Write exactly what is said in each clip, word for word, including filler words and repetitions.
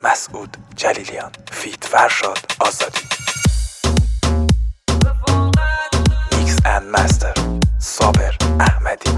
مسعود جلیلیان فیت فرشاد آزادی. میکس اند مستر صابر احمدی.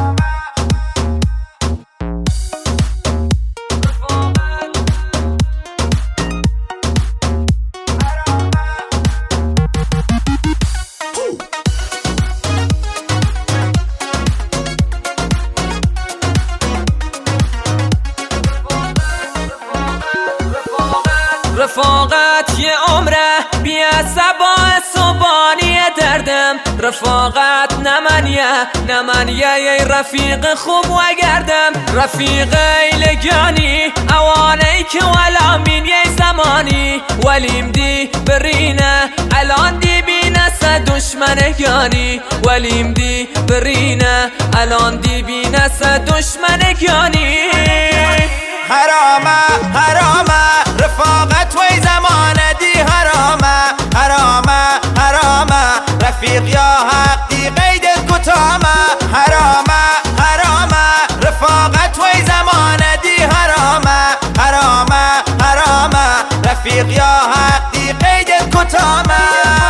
رفاقت یه عمره بی عصبا صبانی دردم. رفاقت نمانیه نمانیه یه رفیق خوب و گردم. رفیق لگانی اوانه که ولا من یه زمانی ولیم دی برینه الان دی بینه سه دشمنگانی. ولیم دی برینه الان دی بینه سه دشمنگانی. حرامه حرامه رفاقت وی زمانه دی حرامه حرامه حرامه رفیق یا حق دی قید کتامه. حرامه حرامه رفاقت وی زمانه دی حرامه حرامه حرامه رفیق یا حق دی قید کتامه.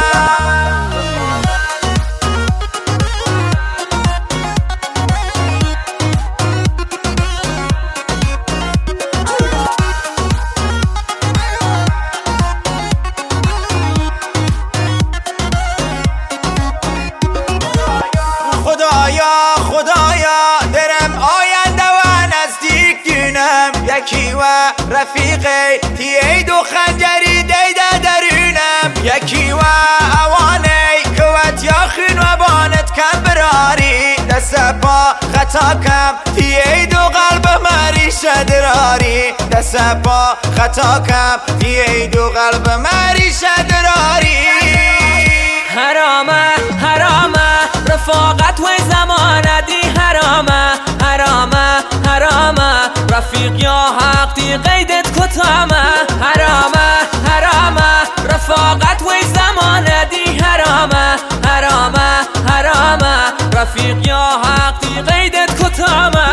خدایا خدایا درم آینده و نزدیک دینم. یکی و رفیقی تیید و خنجری دیده درونم. یکی و اوانی کوت یاخین و بانت کم براری. دست پا خطا کم تیید و قلب مری شدراری. دست پا خطا کم تیید و قلب مری شدراری. حرامه حرامه رفاقت و زمانه دی حرامه حرامه حرامه رفیق یا حق دی قیدت کتامه. حرامه حرامه رفاقت و زمانه دی حرامه حرامه حرامه رفیق یا حق دی قیدت کتامه.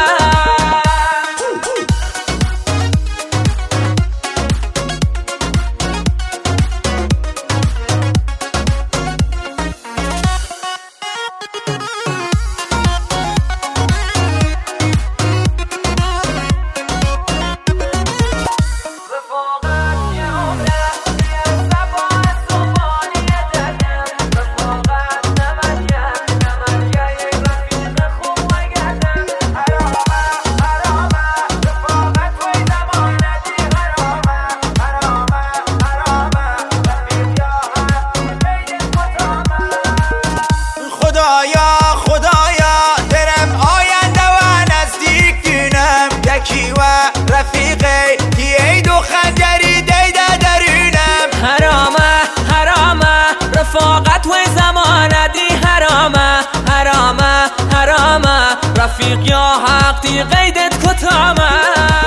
خدایا خدایا درم آینده و نزدیک دینم. یکی و رفیقی تیید و خنجری دیده درونم. حرامه حرامه رفاقت و زمانه دی حرامه حرامه حرامه رفیق یا حق دی قیدت کتامه.